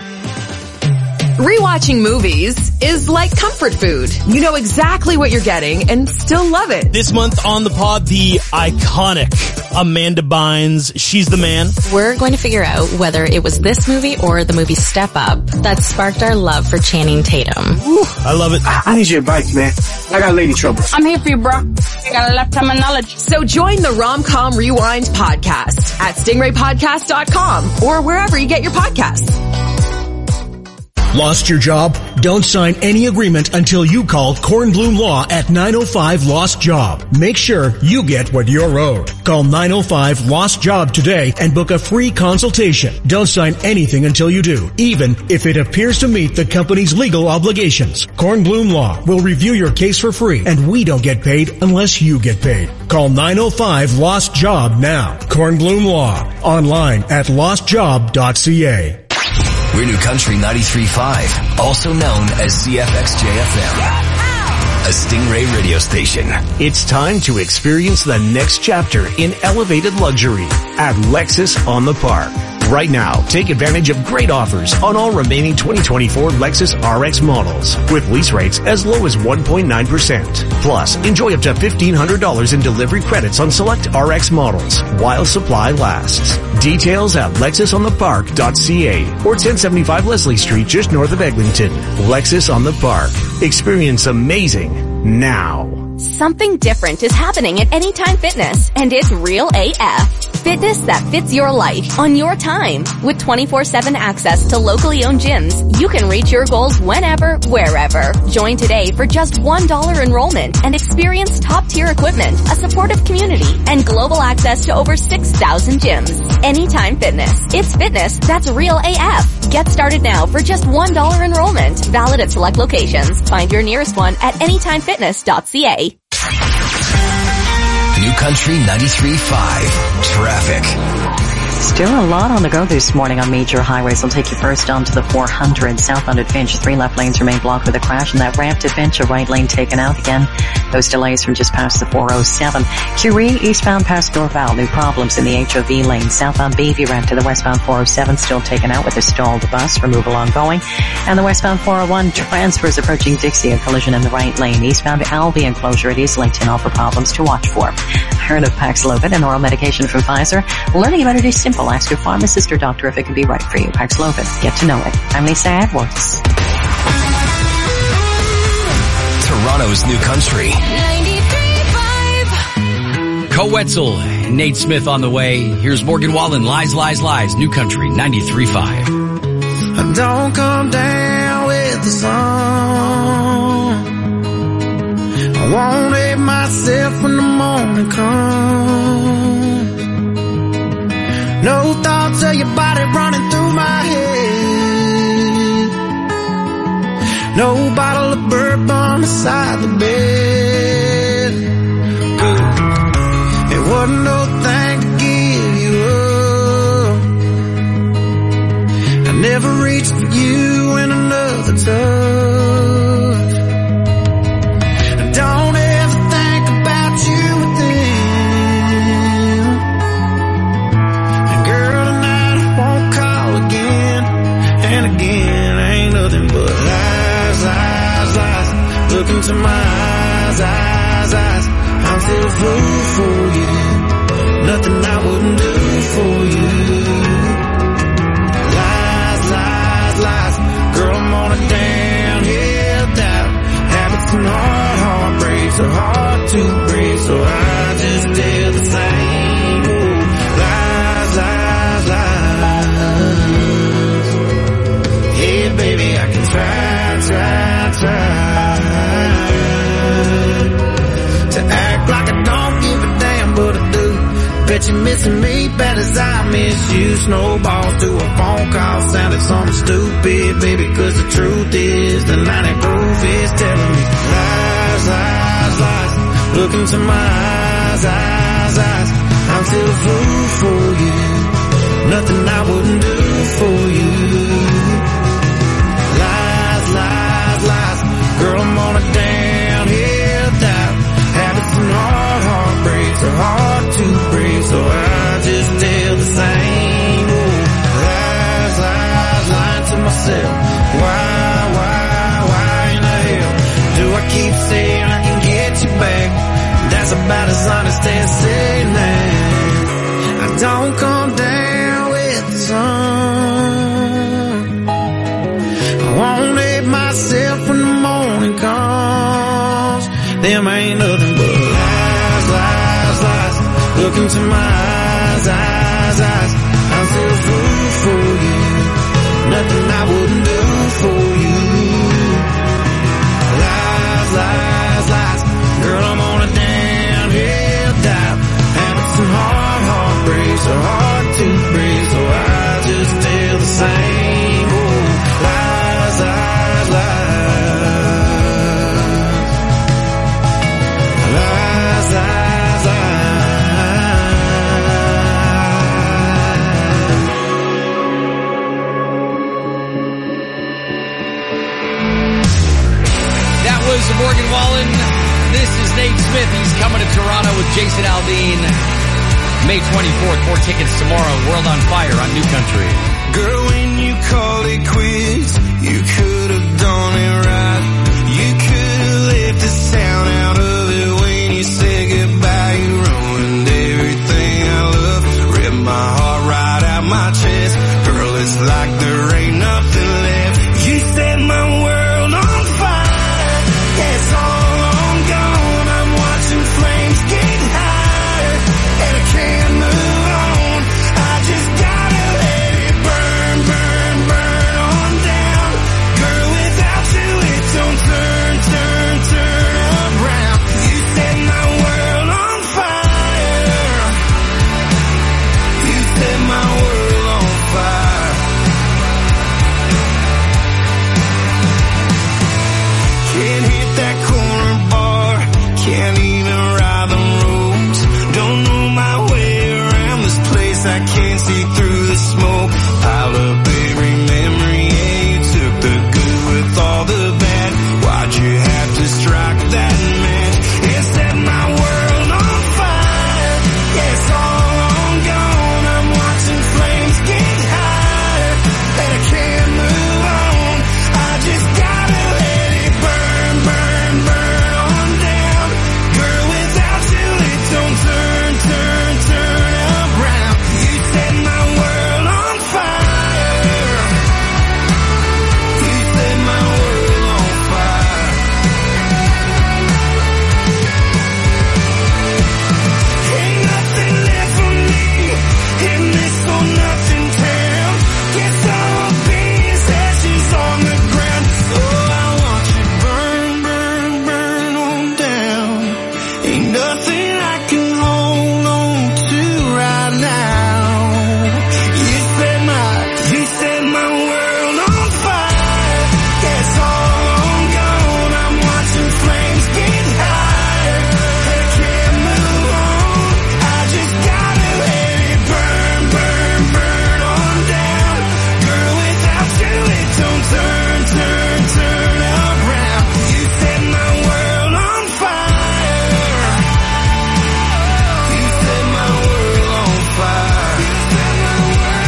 Rewatching movies is like comfort food. You know exactly what you're getting and still love it. This month on the pod, the iconic Amanda Bynes, She's the Man. We're going to figure out whether it was this movie or the movie Step Up that sparked our love for Channing Tatum. Ooh, I love it. I need your advice, man. I got lady trouble. I'm here for you, bro. I got a lifetime of knowledge. So join the Rom-Com Rewind podcast at stingray podcast dot com or wherever you get your podcasts. Lost your job? Don't sign any agreement until you call Kornblum Law at nine oh five Lost Job. Make sure you get what you're owed. Call nine oh five Lost Job today and book a free consultation. Don't sign anything until you do, even if it appears to meet the company's legal obligations. Kornblum Law will review your case for free, and we don't get paid unless you get paid. Call nine oh five Lost Job now. Kornblum Law. Online at lost job dot c a. We're New Country ninety-three point five, also known as C F X J F M, a Stingray radio station. It's time to experience the next chapter in elevated luxury at Lexus on the Park. Right now, take advantage of great offers on all remaining twenty twenty-four Lexus R X models with lease rates as low as one point nine percent. Plus, enjoy up to fifteen hundred dollars in delivery credits on select R X models while supply lasts. Details at lexus on the park dot c a or ten seventy-five Leslie Street just north of Eglinton. Lexus on the Park. Experience amazing now. Something different is happening at Anytime Fitness, and it's real A F. Fitness that fits your life on your time. With twenty-four seven access to locally owned gyms, you can reach your goals whenever, wherever. Join today for just one dollar enrollment and experience top-tier equipment, a supportive community, and global access to over six thousand gyms. Anytime Fitness. It's fitness that's real A F. Get started now for just one dollar enrollment. Valid at select locations. Find your nearest one at anytime fitness dot c a. New Country ninety-three point five. Traffic. Still a lot on the go this morning on major highways. I'll take you first on to the four hundred southbound at Finch. Three left lanes remain blocked with a crash, and that ramp to Finch, a right lane taken out again. Those delays from just past the four oh seven. Curie eastbound past Dorval. New problems in the H O V lane. Southbound Bayview ramp to the westbound four oh seven still taken out with a stalled bus. Removal ongoing. And the westbound four oh one transfers approaching Dixie. A collision in the right lane. Eastbound Albion closure at Islington. All for problems to watch for. Heard of Paxlovid, an oral medication from Pfizer. Learning about it is simple. Ask your pharmacist or doctor if it can be right for you. Paxlovid. Get to know it. I'm Lisa Edwards. Toronto's New Country. Co Wetzel, Nate Smith on the way. Here's Morgan Wallen. Lies, lies, lies. New Country ninety-three point five. I don't come down with the sun. I won't hate myself when the morning comes. No thoughts of your body running through my head. No bottle of bourbon beside the bed. It wasn't no thing to give you up. I never reached for you in another touch. Don't ever think about you with them. And girl, tonight I won't call again. And again, ain't nothing but lies, lies, lies. Look into my eyes, eyes, eyes. I'm still a fool for you. Nothing I wouldn't do for you. Lies, lies, lies. Girl, I'm on a downhill dive. Habits and hard heartbreaks are hard to break, so I just tell the same. Ooh, lies, lies, lies. Yeah, baby, I can try, try, try to act like I don't give a damn, but I do. Bet you're missing me bad as I miss you. Snowballs to a phone call sounded something stupid, baby, cause the truth is the line and groove is telling me lies, lies, lies. Look into my eyes, eyes, eyes, eyes. I'm still a fool for you. Nothing I wouldn't do for you. Lies, lies, lies. Girl, I'm on a downhill dive. Habits and hard heartbreaks are hard to break, so I just tell the same old lies, lies, lying to myself. Why, why, why in the hell do I keep saying I can get you back? That's about as honest as saying that I don't come down with the sun. I won't let myself when the morning comes. Them ain't nothing but lies, lies, lies. Look into my eyes, eyes, eyes. I'm still a fool for you. Nothing I wouldn't do for you. Lies, lies, lies. Girl, I'm on a downhill dive. Habits and hard heartbreaks are hard to break, so I just tell the same old lies, lies, lies. Lies, lies, That was Morgan Wallen. This is Nate Smith. He's coming to Toronto with Jason Aldean. May twenty-fourth. More tickets tomorrow. World on Fire on New Country. Girl, when you called it quits, you could have done it right. You could have left the sound out of it when you said goodbye. You ruined everything I love. Ripped my heart right out my chest. Girl, it's like there ain't nothing left. You set my world on fire. It's all on gone. I'm watching flames get higher, and I can't move on. I just gotta let it burn, burn, burn on down. Girl, without you it don't turn, turn, turn around. You set my world on fire. You set my world on fire. Can't hit that corner bar, can't even ride the roads. Don't know my way around this place, I can't see through the smoke. Pile up every memory, yeah, you took the good with all the bad. Why'd you have to strike that match? It set my world on fire. Yeah, it's all on gone. I'm watching flames get higher, and I can't move on. I just gotta let it burn, burn, burn on down. Girl, without you it don't turn, turn, turn around. You set my world on fire. You set my world on fire. Ain't nothing left for me in this or nothing town. Guess I'll be as ashes on the ground. Oh, I want you burn, burn, burn on down. Ain't nothing I can hold on to right now. You set my, you set my world on fire. Yeah, it's all on gone. I'm watching flames get higher, and I can't move on. I just gotta let it burn, burn, burn on down. Girl, without you it don't turn, turn, turn around. You set my world on fire. You set my world on fire. You set my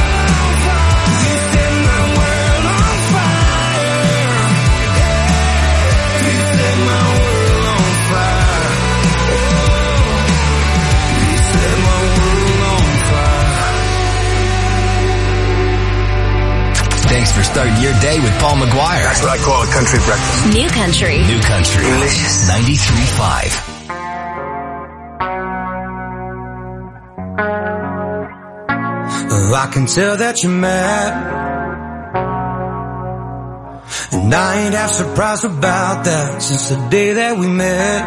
world on fire. You set my world on fire. You set my world on fire. Thanks for starting your day with Paul McGuire. That's what I call a country breakfast. New Country. New Country. Delicious. ninety-three point five. Oh, I can tell that you're mad, and I ain't half surprised about that. Since the day that we met,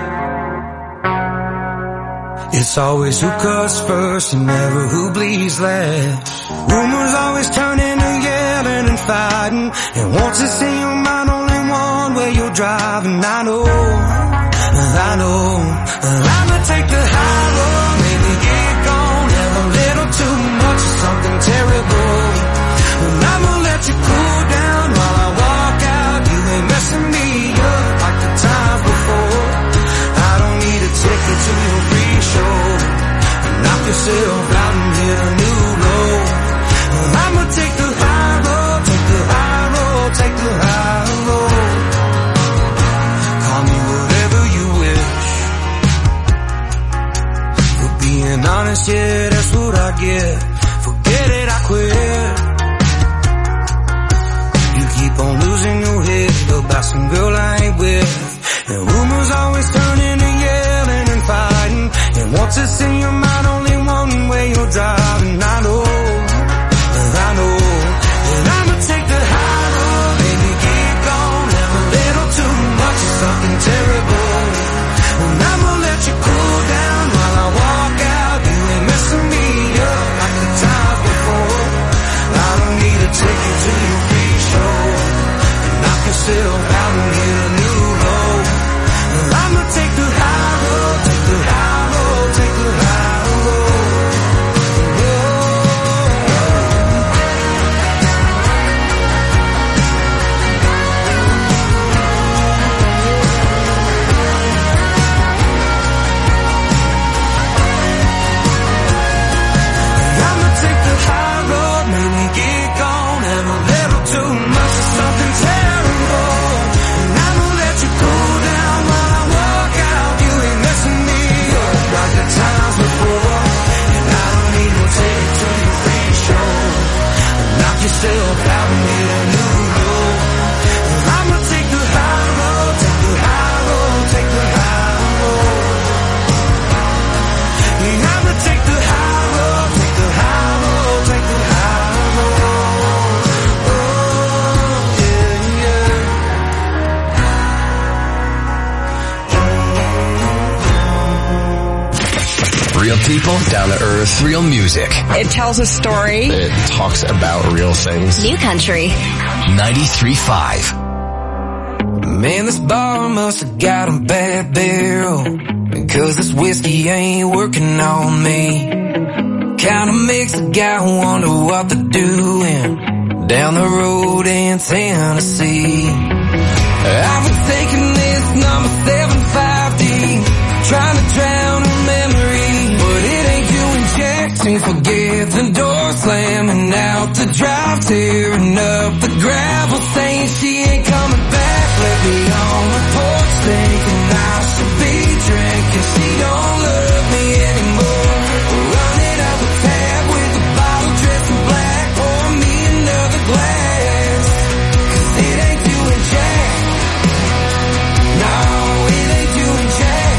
it's always who cuts first and never who bleeds last. Rumors always turn into yelling and fighting, and once it's in your mind only one way you're driving. I know, I know, I'ma take the high road. let you cool down while I walk out. You ain't messing me up like the times before. I don't need a ticket to your free show. Knock yourself out and hit a new low. I'ma take the high road, take the high road, take the high road. Call me whatever you wish. For being honest, yeah, that's what I get. Forget it, I quit. You keep on losing your head about some girl I ain't with. And rumors always turn into yelling and fighting. And once it's in your mind, only one way you're driving. I know, I know. And I'ma take the high road, baby, get gone. Have a little too much of something terrible. And I'ma let you cool down while I walk out. You ain't messing me up like the times before. I don't need a ticket to your free show. Knock yourself out and get a new low. I'ma take the high road, take the high road, take the high road. I'ma take the high road, maybe get gone, have a little too much of something terrible. And I'ma let you cool down while I walk out. You ain't messing me up like the times before. And I don't need no ticket to your free show. Knock yourself out and get a new low. I'ma take the high road, take the high road, take the high road. And I'ma take the high road, take the high road, take the high road. Oh, yeah, yeah. Real people, down to earth, real music. It tells a story. It talks about real things. New Country. ninety-three point five. Man, this bar must have got a bad barrel, because this whiskey ain't working on me. Kinda makes a guy wonder what they're doing down the road in Tennessee. I've been taking this number seven five D, trying to drown her memory, but it ain't doing jack to forget the door slamming out the drive, tearing up the gravel, saying she ain't coming back. Let me on the porch thinking I should be drinking. She don't love me anymore. Running up a tab with a bottle dressed in black. Pour me another glass, 'cause it ain't doing jack. No, it ain't doing jack.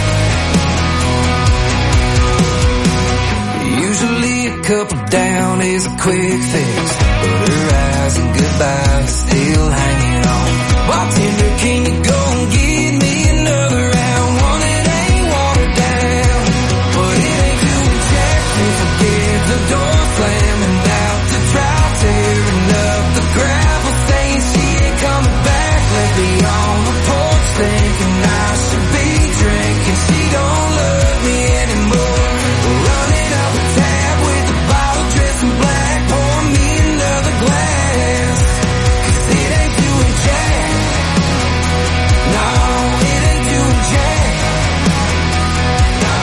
Usually a couple down is a quick fix, but her eyes and goodbye is still hanging on. Bartender, can you go and give me another round? One that ain't watered down, but it ain't doing jack. Can't forget the door slamming out the drive, tearing up the gravel, saying she ain't coming back. Let me on the porch thinking I should be drinking. She don't love me anymore. Running up a tab with a bottle dressed in black. Pour me another glass, 'cause it ain't doing jack. No, it ain't doing jack. No.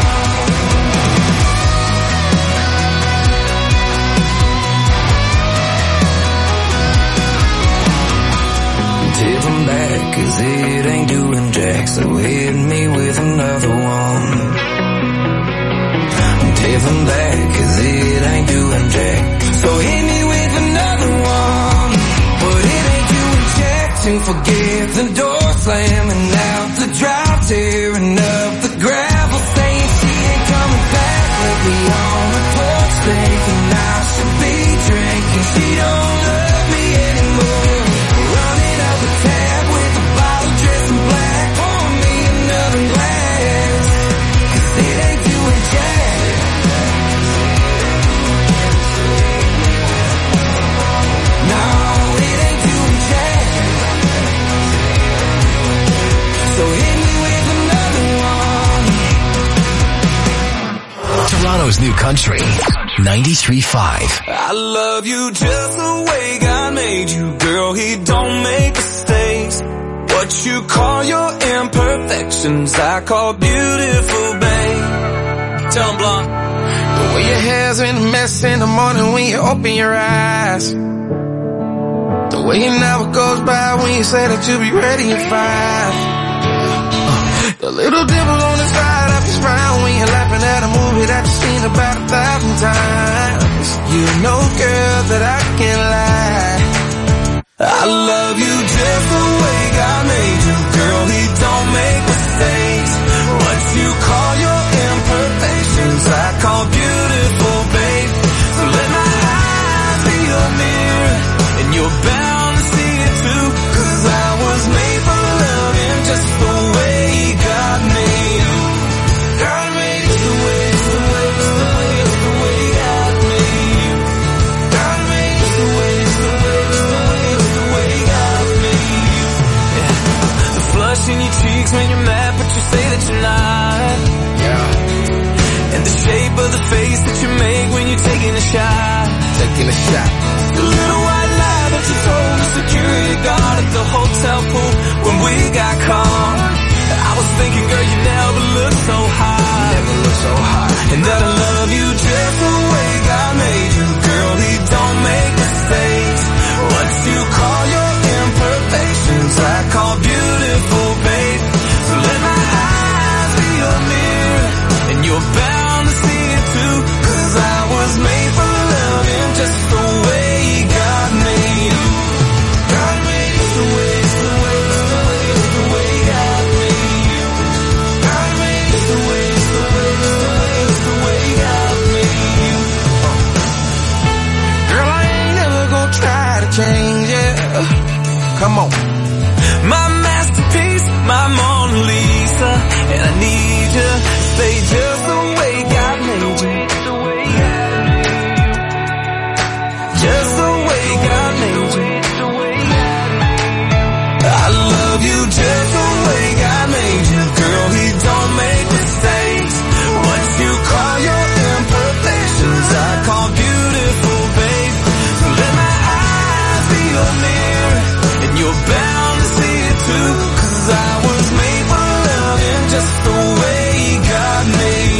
Tip 'em back, 'cause it ain't doing jack. So hit me with another one. Tip 'em back, 'cause it ain't doing jack. So hit me with another one. But it ain't doing jack to forget the door slamming out the drive, tearing up the gravel, saying she ain't coming back. Let me on the porch thinking I should be drinking. She don't love me anymore. Running up a tab with a bottle dressed in black. Pour me another glass, 'cause it ain't doing jack. No, it ain't doing jack. So hit me with another one. Toronto's new country. ninety-three point five. I love you just the way God made you, girl. He don't make mistakes. What you call your imperfections, I call beautiful, babe. Tell 'em, Blanc. The way your hair's in a mess in the morning when you open your eyes. The way an hour goes by when you say that you'll be ready at five. The little dimple on the side of your smile when you're laughing at a movie that you've seen about a thousand times. You know, girl, that I can't lie. I love you just the way God made you, girl. He don't make mistakes. What you call your imperfections, I call beautiful, babe. So let my eyes be your mirror, and you're bound to see it too. 'Cause I was made for loving just the way God made you. God made it the way, it's the way, it's the way, it's the way God made you. God made it the way, it's the way, it's the way, it's the way God made you. Yeah. The flush in your cheeks when you're mad, but you say that you're not. Yeah. And the shape of the face that you make when you're taking a shot. Taking a shot. The little white lie that you told the security guard at the hotel pool when we got caught. I was thinking, girl, you never looked so hot. Never looked so hot. And that I love you just the way God made you, girl. He don't make mistakes. What you call your imperfections, I call beautiful, babe. So let my eyes be your mirror, and you're bound to see it too. 'Cause I was made for loving just the way God made you. God made it the way, it's the way, it's the way, it's the way God made you. God made it the way, it's the way, it's the way, it's the way God made you. Girl, I ain't never gonna try to change it. Come on.